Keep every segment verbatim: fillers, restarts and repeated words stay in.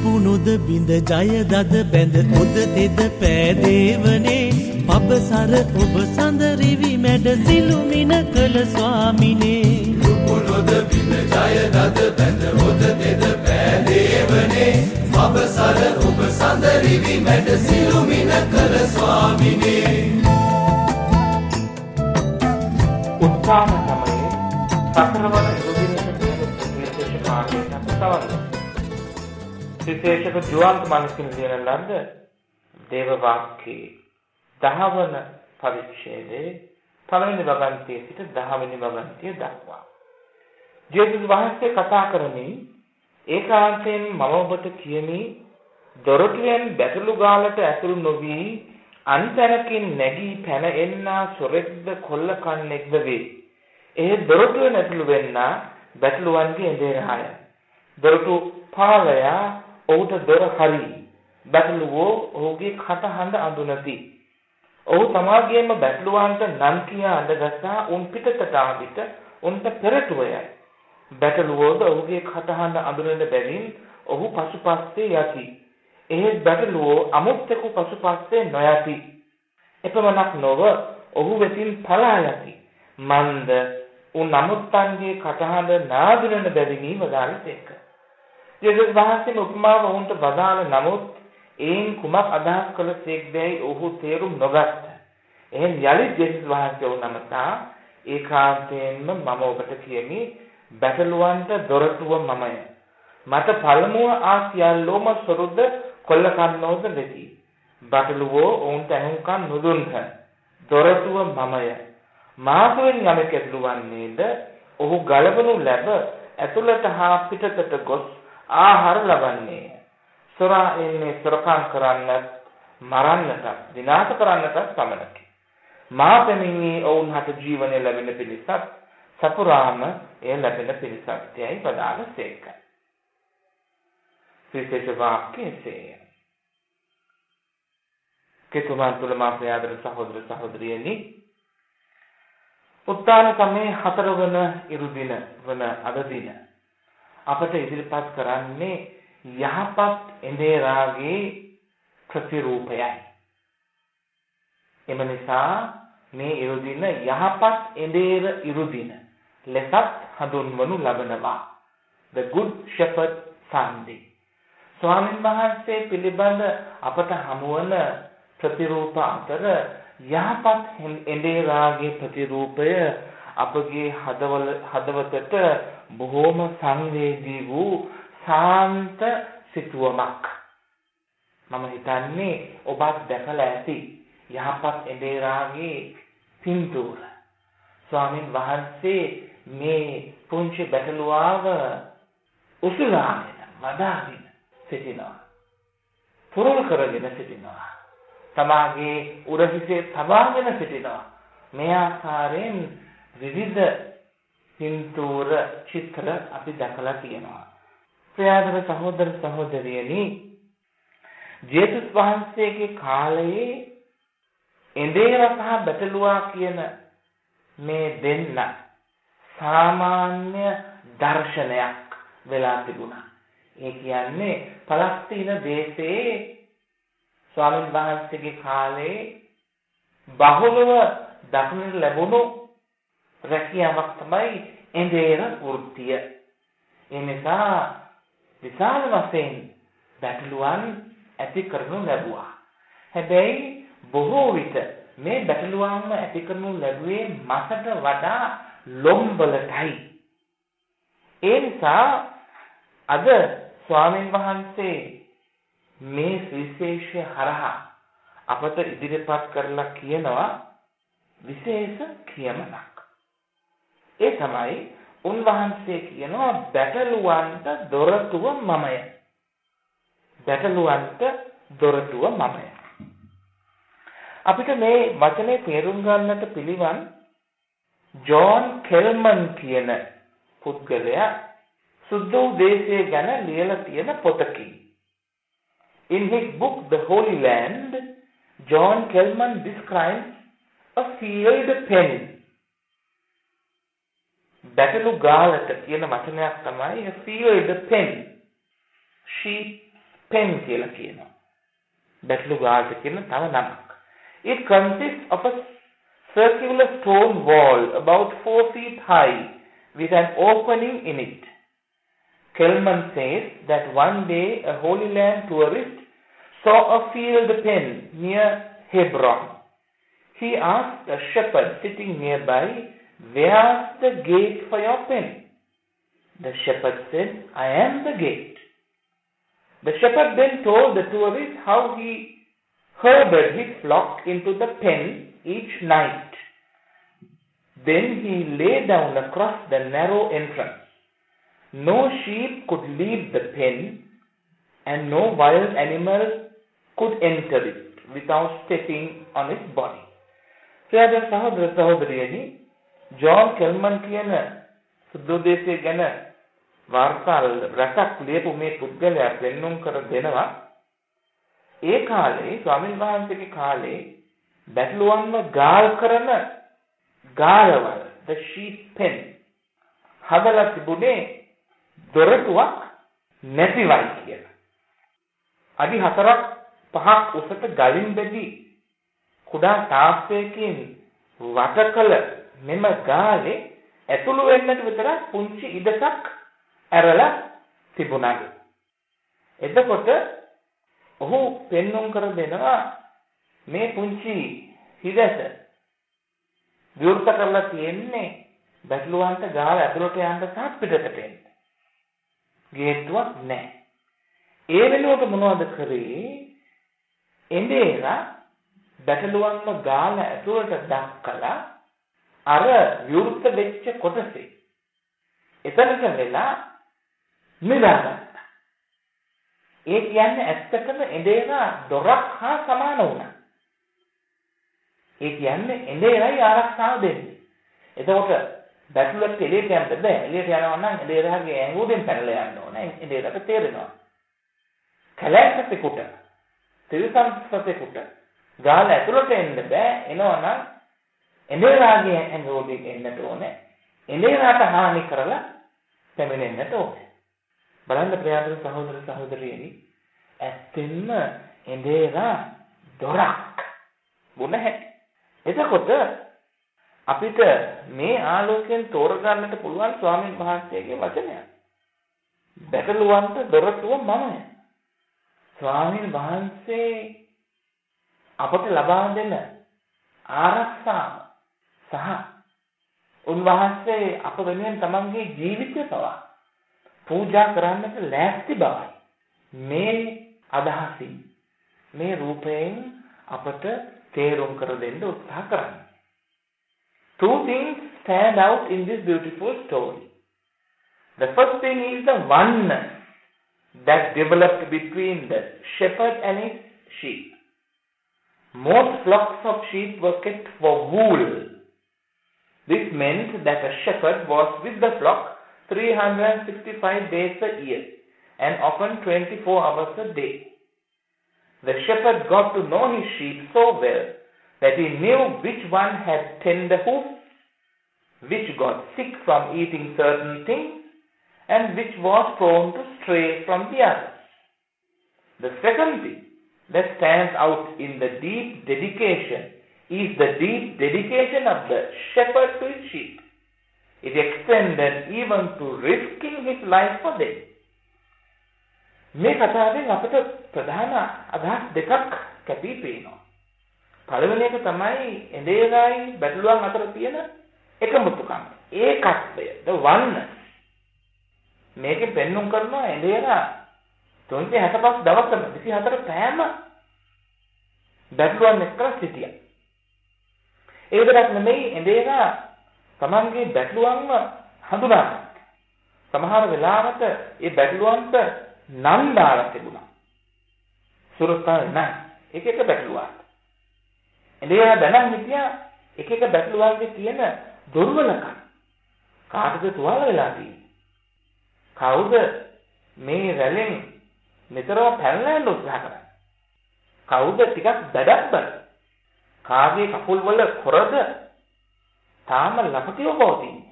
උපුනොද බිඳ ජය දද බැඳ උද තෙද පෑදේවනේ පබසර ඔබ සඳරිවි මැඩ සිළුමින කළ ස්වාමිනේ උපුනොද බිඳ ජය දද බැඳ උද තෙද පෑදේවනේ පබසර ඔබ සඳරිවි මැඩ සිළුමින කළ ස්වාමිනේ උත්සාහ සමයේ සතරවන යෝගිනික විශේෂ කාර්යයක් තවන්න විශේෂක ජුවන්ත මනසින් ලියන ලද්ද දේව වාක්‍යයේ දහවන පරිච්ඡේදයේ පළවෙනි වගන්තියේ සිට දහවෙනි වගන්තිය දක්වා ජේසුස් වහන්සේ කතා කරමින් ඒකාන්තයෙන් මම ඔබට කියමි දොරටුවෙන් බැටළු ගාලට ඇතුළු නොවි අන්තරකින් නැගී පැන එන්නා සොරෙක්ද කොල්ලකන්නෙක්ද වේ. ඒ දොරටුවෙන් ඇතුළු වෙන්නා බැටළුවන්ගේ එදේරාය. දොරටු පාලයා ඔහුට දොර හරි. බැටළුවෝ ඔහුගේ කටහඬ අඳුනති. ඔහු තමාගේම බැටළුවන්ට නම් කියා අඬගසා උන් පිටතට ආවිත උන්ට පෙරටුවයයි. බැටළුවෝද ඔහුගේ කටහඬ අඳුනන බැවින් ඔහු පසුපස්සේ යති. එහෙත් බැටළුවෝ අමුත්තෙකු පසුපස්සේ නොයති. එපමණක් නොව ඔහු වෙතින් පලා යති. මන්ද උන් අමුත්තන්ගේ කටහඬ නාදුනන බැවිනි වදාළසේක. ජේසුස් වහන්සේ උපමාව ඔවුන්ට වදාළ නමුත් ඒන් කුමක් අදහස් කළසේක්දැයි ඔහු තේරුම් නොගත්ත. එහෙන් යලිත් ජේසුස් වහන්සේ ඔවුන් නමතා ඒකාන්තයෙන්ම මම ඔබට කියමි බැටළුවන්ට දොරටුව මමය. මට පළමුව ආ සියල්ලෝම සොරුද කොල්ලකන්නෝද වෙති. බැටළුවෝ ඔවුන්ට ඇහුම්කන් නොදුන්හ. දොරටුව මමය. මාතුවෙන් යමෙක් ඇතුළු වන්නේද ඔහු ගලවනු ලැබ ඇතුළට හා පිටතට ගොස් ආහාර ලබන්නේ. සොරා එන්නේ සොරකම් කරන්නත් මරන්නට විනාශ කරන්නට පමණකි. මා පැමිණි ඔවුන් හට ජීවනය ලැබෙන පිණිසත් සපුරාම එය ලැබෙන පිණිසත් යයි වදාළසේක. විශේෂ වාක්‍යයේ කෙතුමන් තුල මා ප්‍රියාදර සහෝදර සහෝදරියනි උත්තාන සමයේ හතරවන ඉරුදින වන අද දින අපට ඉදිරිපත් කරන්නේ යහපත් එඳේරාගේ ප්‍රතිරූපයයි. එම නිසා මේ ඉරුදින යහපත් එඳේර ඉරුදින ලෙසත් හඳුන්වනු ලබනවා. The Good Shepherd Sunday. ස්වාමීන් වහන්සේ පිළිබඳ අපට හමුවන ප්‍රතිරූප අතර යහපත් එඳේරාගේ ප්‍රතිරූපය අපගේ හදවල හදවතට බොහෝම සංවේදී වූ සාන්ත සිතුවමක්. මම හිතන්නේ ඔබත් දැකලා ඇති යහපත් එඳේරාගේ පින්තූර. ස්වාමීන් වහන්සේ මේ පුංචි බැටළුවාව උසුලාගෙන වදාගෙන සිටිනවා. පුරුල් කරගෙන සිටිනවා. තමාගේ උරහිසේ තබාගෙන සිටිනවා. මේ ආකාරයෙන් විවිධ පින්තූර චිත්‍ර අපි දැකලා තියෙනවා. ප්‍රියාදර සහෝදර සහෝදරියනි, ජේසුස් වහන්සේගේ කාලයේ එඳේර සහ බැටළුවා කියන මේ දෙන්න සාමාන්‍ය දර්ශනයක් වෙලා තිබුණා. ඒ කියන්නේ පලස්තීන දේශයේ ස්වාමීන් වහන්සේගේ කාලේ බහුලව දක්නට ලැබුණු රැකියාවක් තමයි එඳේර වෘත්තිය. ඒ නිසා විශාල වශයෙන් බැටළුවන් ඇති කරනු ලැබුවා. හැබැයි බොහෝ විට මේ බැටළුවන්ම ඇති කරනු ලැබුවේ මසට වඩා ලොම්වලටයි. ඒ නිසා අද ස්වාමීන් වහන්සේ මේ විශේෂ හරහා අපට ඉදිරිපත් කරලා කියනවා විශේෂ කියමනක්. ඒ තමයි උන්වහන්සේ කියනවා බැටළුවන්ට දොරටුව මමය. බැටළුවන්ට දොරටුව මමය. අපිට මේ වචනේ තේරුම් ගන්නට පිළිවන් ජෝන් කෙල්මන් කියන පුද්ගලයා සුද්ධ දේශයේ ගැන ලියලා තියෙන පොතකින්. In his book The Holy Land, John Kelman describes a field pen. බැටළු ගාලට කියන වචනයක් තමයි a field pen. Sheep pen කියලා කියනවා. බැටළු ගාල්ට කියන තව නමක්. It consists of a circular stone wall about four feet high with an opening in it. Kelman says that one day a Holy Land tourist saw a field pen near Hebron. He asked a shepherd sitting nearby, "Where's the gate for your pen?" The shepherd said, "I am the gate." The shepherd then told the tourist how he herded his flock into the pen each night. Then he lay down across the narrow entrance. No sheep could leave the pen, and no wild animal could enter it without stepping on its body. ප්‍රිය සහෝදර සහෝදරියනි, John කෙල්මන් කියන සුද්ධෝදේශය ගැන වාර්තා රසක් ලියපු මේ පුද්ගලයා පෙන්눔 කර දෙනවා. ඒ කාලේ ස්වාමීන් වහන්සේගේ කාලේ බැටළුවන්ව ගාල් කරන ගාලවල the sheep pen හදලා තිබුණේ දොරටුවක් නැතිවයි කියලා. අඩි හතරක් පහක් උසට ගලින් බෙදී කුඩා තාප්පයකින් වටකල මෙම ගාලේ ඇතුළු වෙන්නට විතර පුංචි ඉඩසක් ඇරලා තිබුණා. එතකොට ඔහු පෙන්눔 කර දෙනවා මේ පුංචි ඉඩස විවෘත කරලා තියෙන්නේ බැටළුවන්ට ගාල ඇතුළට යන්න සහ පිටතට එන්න. ගේට්ටුවක් නැහැ. ඒ වෙනුවට මොනවද කරේ? එඳේලා බැටළුවන්ව ගාල ඇතුළට දක්කලා අර විවෘත වෙච්ච කොටසේ එතනට වෙලා නිදාගත්තා. ඒ කියන්නේ ඇත්තටම එඳේලා දොරක් හා සමාන වුණා. ඒ කියන්නේ එඳේලයි ආරක්ෂාව දෙන්නේ. එතකොට බැටළුවට එළියට යන්න බෑ. එළියට යනවා නම් එඳේලාගේ ඇඟුලෙන් පැනලා යන්න ඕනේ. එඳේලට තේරෙනවා. කැලෑසෙකුට තිරසන්සතෙකුට ගාල ඇතුළට එන්න බෑ. එනවනම් එඳේලාගේ ඇඟුලෙන් එන්නට ඕනේ. එඳේලාට හානි කරලා පැමිණෙන්නට ඕනේ. බලන්න ප්‍රියතර සහෝදර සහෝදරියනි, ඇත්තෙන්ම එඳේලා දොරක් වුණ හැටි. එතකොට අපිට මේ ආලෝකයෙන් තෝරගන්නට පුළුවන් ස්වාමීන් වහන්සේගේ වචනය. බැටළුවන්ට දොරටුව මමයි. ස්වාමීන් වහන්සේ අපට ලබා දෙන ආරක්ෂාව සහ උන්වහන්සේ අප වෙනුවෙන් තමන්ගේ ජීවිතය පවා පූජා කරන්නට ලෑස්ති බවයි මේ අදහසින් මේ රූපයෙන් අපට තේරුම් කර දෙන්න උත්සාහ කරන්නේ. Two things stand out in this beautiful story. The first thing is the oneness that developed between the shepherd and his sheep. Most flocks of sheep were kept for wool. This meant that a shepherd was with the flock three hundred sixty-five days a year and often twenty-four hours a day. The shepherd got to know his sheep so well that he knew which one had tender hoofs, which got sick from eating certain things, and which was prone to stray from the others. The second thing that stands out in the deep dedication is the deep dedication of the shepherd to his sheep. It extended even to risking his life for them. මේ කතාවෙන් අපිට ප්‍රධාන අදහස් දෙකක් කැපී පෙනෙනවා. පළවෙනි එක තමයි එඳේලායි බැටළුවන් අතර තියෙන එකමුතුකම. ඒකත්වය, the oneness. මේකෙන් පෙන්눔 කරනවා එඳේලා තුන්සිය හැත්තෑපස් දවසම විසිහතර පෑම බැටළුවන් එක්ක සිටියා. ඒ විතරක් නෙමෙයි එඳේලා තමන්ගේ බැටළුවන්ව හඳුනාගත්තා. සමහර වෙලාවට ඒ බැටළුවන්ට නම් දාලා තිබුණා. සුරතල් නම් එක එක බැටළුවා. එඳේලා දැනන් හිටියා එක එක බැටළුවන්ගේ තියෙන දුර්වලකම්. කාටද තුවාල වෙලා තියෙන්නේ? කවුද මේ රැළෙන් නිතරම පැනලා යන්න උත්සාහ කරන්නේ? කවුද ටිකක් දඩබ්බර? කාගේ කකුල් වල කොරද තාම ලපටිව පවතින්නේ?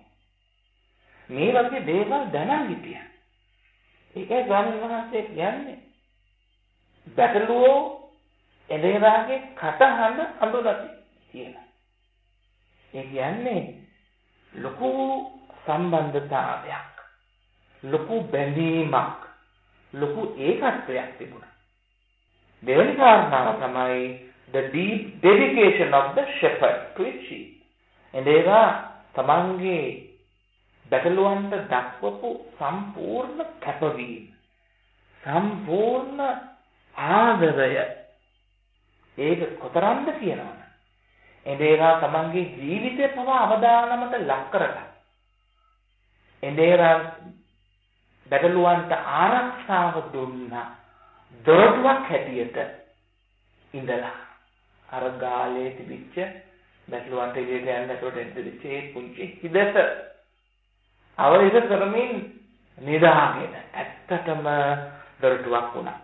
මේ වගේ දේවල් දැනන් හිටියා. ඒකයි ස්වාමීන් වහන්සේ කියන්නේ බැටළුවෝ එදේවාගේ කටහඬ අඳුනලා තියෙනවා. ඒ කියන්නේ ලොකු සම්බන්ධතාවයක්, ලොකු බැඳීමක්, ලොකු ඒකත්වයක් තිබුණා. දෙවැනි කාරණාව තමයි the deep dedication of the shepherd to his sheep. එදේවා තමන්ගේ බැටළුවන්ට දක්වපු සම්පූර්ණ කැපවීම, සම්පූර්ණ ආදරය, ඒක කොතරම්ද කියනවනේ. එදේවා තමන්ගේ ජීවිතය පවා අවදානමට ලක් කරලා එදේවා බැටළුවන්ට ආරක්ෂාව දුන්නා. දොරටුවක් හැටියට ඉඳලා අර ගාලේ තිබිච්ච බැටළුවන්ට එළියට යන්න ඇතුළට එද්දිච්ච ඒ පුංචි හිදට අවරිද කරමින් නිදාගෙන ඇත්තටම දොරටුවක් වුණා.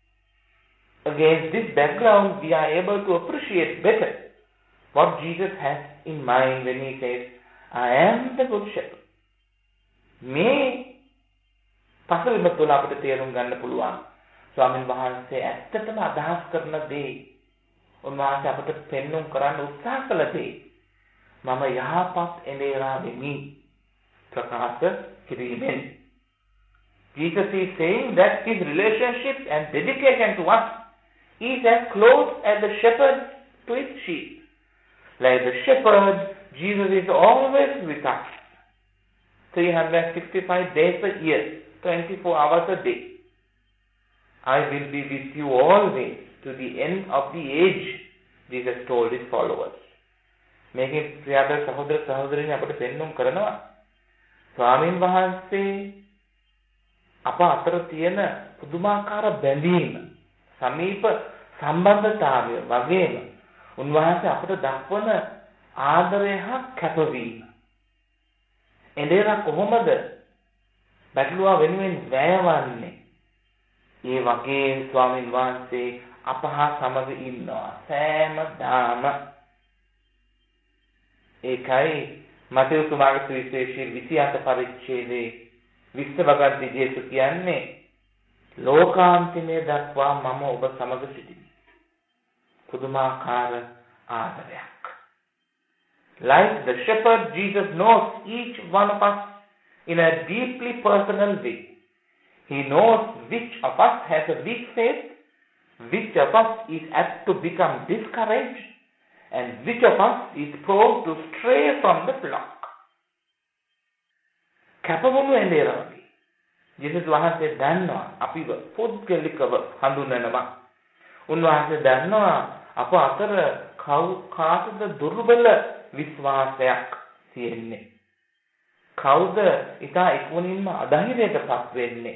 Against this background, we are able to appreciate better what Jesus has in mind when he says, I am the good shepherd. මේ පසුබිම තුළ අපිට තේරුම් ගන්න පුළුවන් ස්වාමීන් වහන්සේ ඇත්තටම අදහස් කරන දේ, උන්වහන්සේ අපට පෙන්වුම් කරන්න උත්සාහ කළ දේ මම යහපත් එළේරා වෙමි ප්‍රකාශ කිරීමෙන්. Jesus is saying that his relationship and dedication to us is as close as the shepherd to his sheep. Like the shepherd, Jesus is always with us. three hundred sixty-five days a year, twenty-four hours a day. I will be with you always to the end of the age, Jesus told his followers. මේකේ ප්‍රියතර සහෝදර සහෝදරියනි අපිට පෙන්වුම් කරනවා ස්වාමීන් වහන්සේ අප අතර තියෙන පුදුමාකාර බැඳීම, සමීප සම්බන්ධතාවය වගේම උන්වහන්සේ අපට දක්වන ආදරය හා කැපවීම. එදේවා කොහොමද බැටළුවා වෙනුවෙන් වැයවන්නේ? ඒ වගේ ස්වාමීන් වහන්සේ අප හා සමග ඉන්නවා සෑමදාම. ඒකයි මතෙව් තුමාගේ සුවිශේෂී විසි අට පරිච්ඡේදයේ විස්තර වගන්ති ජේසුස් කියන්නේ ලෝකාන්තිමේ දක්වා මම ඔබ සමග සිටිමි. පුදුමාකාර ආදරයක්. Like the shepherd, Jesus knows each one of us in a deeply personal way. He knows which of us has a weak faith, which of us is apt to become discouraged, and which of us is prone to stray from the flock. කැපවුණු එළේරාවි ජේසුස් වහන්සේ දන්නවා අපිව පුද්ගලිකව හඳුනනවා. උන්වහන්සේ දන්නවා අප අතර කාටද දුර්බල විශ්වාසයක් තියෙන්නේ, කවුද ඉතා ඉක්මනින්ම අධෛර්යයටපත් වෙන්නේ,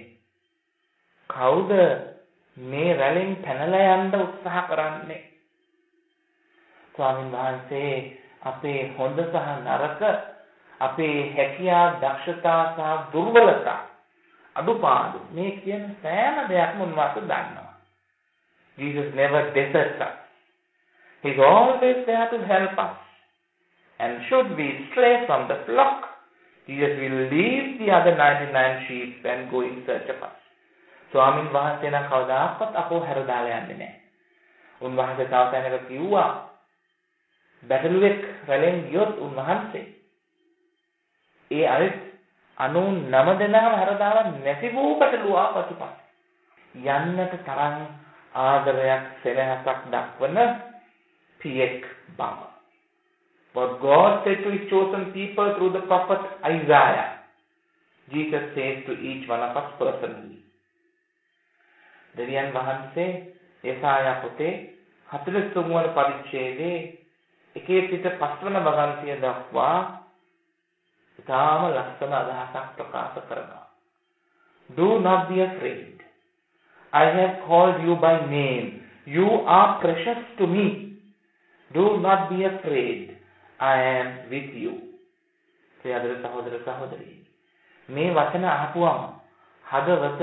කවුද මේ රැළෙන් පැනලා යන්න උත්සාහ කරන්නේ. ස්වාමීන් වහන්සේ අපේ හොඳ සහ නරක, අපේ හැකියා, දක්ෂතා සහ දුර්වලතා, අඩුපාඩු, මේ කියන සෑම දෙයක්ම උන්වහන්සේ දන්නවා. Jesus never deserts us. He's always there to help us. And should we stray from the flock, Jesus will leave the other ninety-nine sheep and go in search of us. ස්වාමීන් වහන්සේ නම් කවදාවත් අපව හැරදාලා යන්නේ නැහැ. උන්වහන්සේ තව තැනක කිව්වා බැටළුවෙක් රැළෙන් ගියොත් උන්වහන්සේ ඒ අනිත් අනූනම දෙනාම හැරදාලා නැති වූ බැටළුවා පසුපස යන්නට තරම් ආදරයක්, සෙනෙහසක් දක්වන පියෙක් බව. What God said to his chosen people through the prophet Isaiah, Jesus says to each one of us personally. දෙවියන් වහන්සේ ඒසායා පොතේ හතළිස් තුන් වන පරිච්ඡේදයේ එකේ සිට පස් වන වගන්තිය දක්වා ඉතාම ලස්සන අදහසක් ප්‍රකාශ කරනවා. Do not be afraid. I have called you by name. You are precious to me. Do not be afraid. I am with you. ප්‍රියදර සහෝදර සහෝදරී, මේ වචන අහපුවම හදවත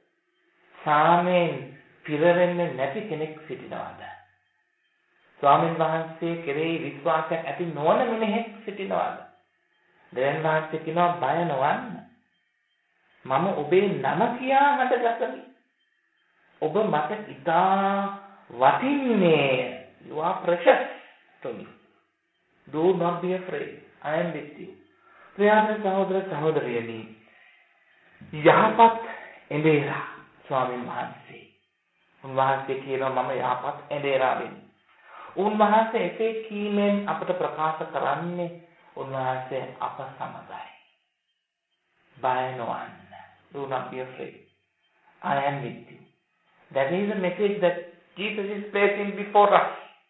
සාමයෙන් පිරෙන්නේ නැති කෙනෙක් සිටිනවාද? ස්වාමීන් වහන්සේ කෙරෙහි විශ්වාසයක් ඇති නොවන මිනිහෙක් සිටිනවාද? දෙවියන් වහන්සේ කියනවා බය නොවන්න. මම ඔබේ නම කියා හඬගසමි. ඔබ මට ඉතා වටින්නේ. You are precious to me. Do not be afraid. I am with you. ප්‍රියාද සහෝදර සහෝදරියනි, යහපත් එඳේරා ස්වාමීන් වහන්සේ. උන්වහන්සේ කියනවා මම යහපත් එඳේරා වෙමි. උන්වහන්සේ එසේ කීමෙන් අපට ප්‍රකාශ කරන්නේ උන්වහන්සේ අප සමගයි. By no one. Do not be afraid. I am with you. That is the message that Jesus is placing before us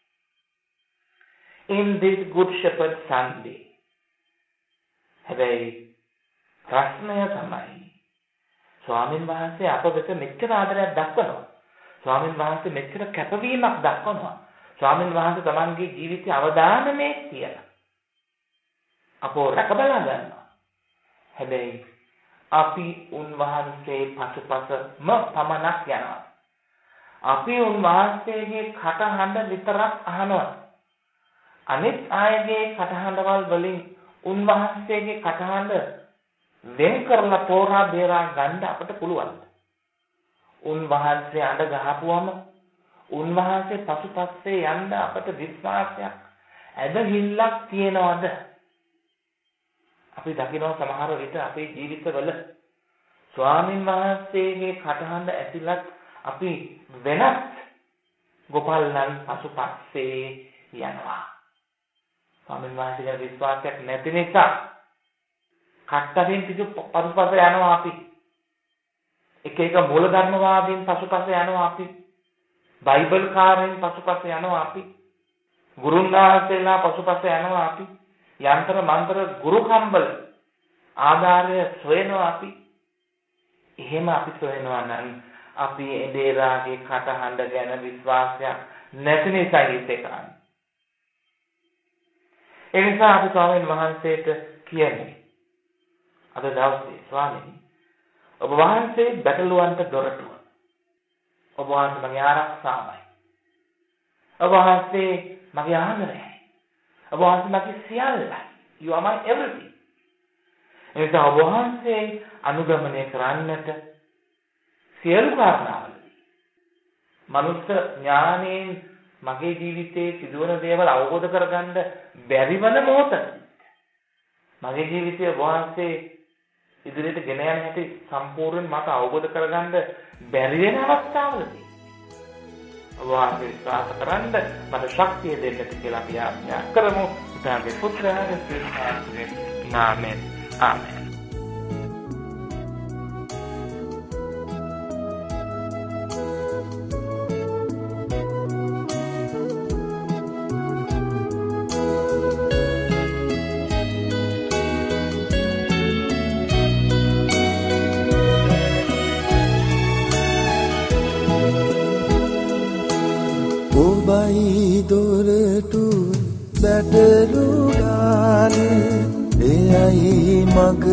in this Good Shepherd Sunday. හැබැයි ප්‍රශ්නය තමයි ස්වාමීන් වහන්සේ අප වෙත මෙච්චර ආදරයක් දක්වනවා. ස්වාමීන් වහන්සේ මෙච්චර කැපවීමක් දක්වනවා. ස්වාමීන් වහන්සේ තමන්ගේ ජීවිතය අවදානමේ තියලා අපෝ රැකබලා ගන්නවා. හැබැයි අපි උන්වහන්සේ පසුපසම පමණක් යනවා. අපි උන්වහන්සේගේ කටහඬ විතරක් අහනවා. අනිත් අයගේ කටහඬවල් වලින් උන්වහන්සේගේ කටහඬ වෙන් කරලා තෝරා බේරා ගන්න අපට පුළුවන්. උන්වහන්සේ අඬ ගහපුවම උන්වහන්සේ පසුපස්සේ යන්න අපට විශ්වාසයක් ඇදහිල්ලක් තියනවද? අපි දකිනවා සමහර විට අපේ ජීවිතවල ස්වාමින් වහන්සේගේ කටහඬ ඇතිලත් අපි වෙනත් ගෝපාලයන් පසුපස්සේ යනවා. ස්වාමීන් වහන්සේගේ විශ්වාසයක් නැති නිසා කට්ටරින් පිටු පසුපස යනවා අපි. එක එක මූලධර්මවාදීන් පසුපස යනවා අපි. බයිබල් කාරයන් පසුපස යනවා අපි. ගුරුන් වහන්සේලා පසුපස යනවා අපි. යන්ත්‍ර මන්ත්‍ර ගුරු කම්බල ආධාරය සොයනවා අපි. එහෙම අපි සොයනවා නම් අපි එදේරාගේ කටහඬ ගැන විශ්වාසයක් නැති නිසා ඉන්නේ කරන්නේ. ඒ නිසා අපි ස්වාමීන් වහන්සේට කියන්නේ අද දවසේ ස්වාමීනි ඔබ වහන්සේ බැටළුවන්ට දොරටුව. ඔබ වහන්සේ මගේ ආරක්ෂාවයි. ඔබ වහන්සේ මගේ ආදරයයි. ඔබ වහන්සේ මගේ සියල්ලයි. You are my everything. ඒ නිසා ඔබ වහන්සේ අනුගමනය කරන්නට සියලු කාරණාවලදී මනුස්ස ඥානයෙන් මගේ ජීවිතයේ සිදුවන දේවල් අවබෝධ කරගන්න බැරි වන මොහොත මගේ ජීවිතය වහන්සේ ඉදිරියට ගෙන යන හැටි සම්පූර්ණයෙන් මට අවබෝධ කරගන්න බැරි වෙන අවස්ථාවලදී වහන්සේ විශ්වාස කරන්න මට ශක්තිය දෙන්න කියලා අපි ආඥා කරමු. ඊටාගේ පුත්‍රයාගේ ශ්‍රේෂ්ඨාත්මේ නාමයෙන් ආමෙන්. දොරටු බැටළු ගාන එයයි මග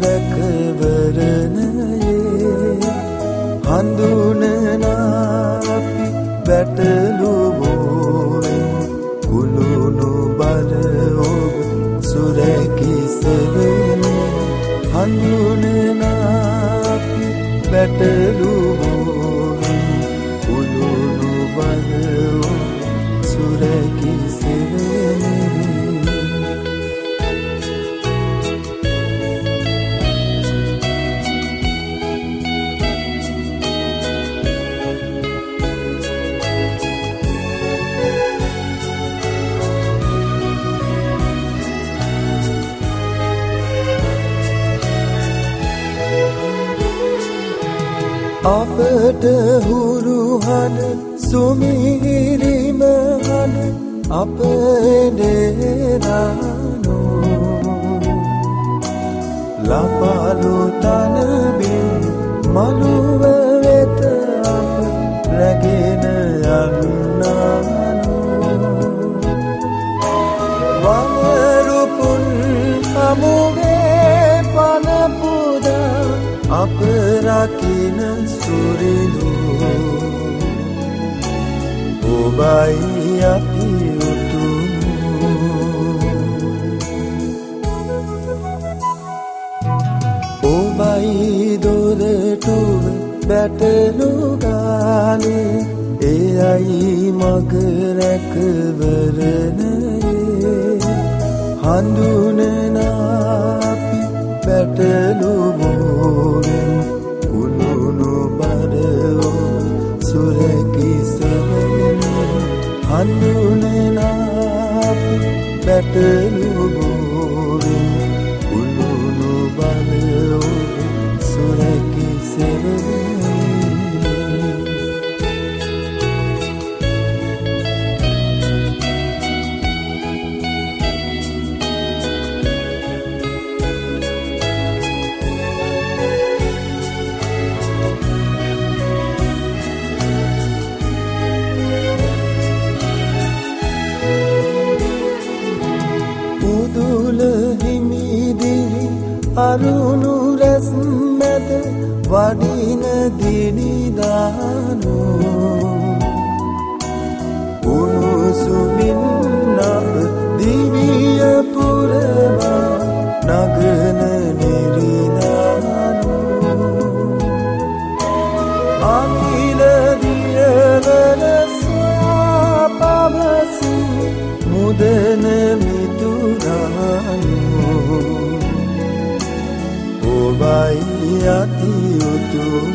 රැකවරණයේ හඳුනනා අපි බැටළුවෝෙන් කුළුණු බර ඔබ සුරැකිසරනේ හඳුනනා අපි බැටළුවෝෙන් කුළුණු බර අපට හුරු හඬ සුමිහිරිම හඬ අප එදේරානෝ ලපලු තනබින් මළුව වෙත අප රැගෙන යන්නානෝ වමරුපුන් අමුගේ පනපුදා අප රකින සුරිදු ඔබයි අපි උතුම් ඔබයි දොරටුව බැටළු ගාන ගාලේ එයයි මග රැකවරණයේ හඳුනනාපි පැටලුවෝවෙන් කුළුණු බරෝ සුරකි සෙවනේ හඳුනනාපි පැටලුවෝවෙන් කුළුණු බරෝ සුරකි සෙවනේ අරුණු රැස් මැද වඩින දිනිදානෝ උණුසුමින් නබ දිවිය පුරවා නගන නිරිදානෝ අකිල දියවන සොයා පවසි මුදන මිතුරානෝ ඔබයි අති උතුම්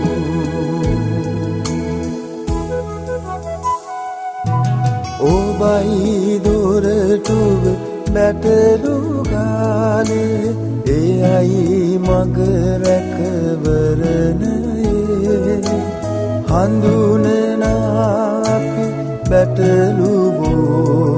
ඔබයි දොරටුව බැටළු ගාලේ එයයි මග රැකවරණයේ හඳුනනාපි බැටළුවෝ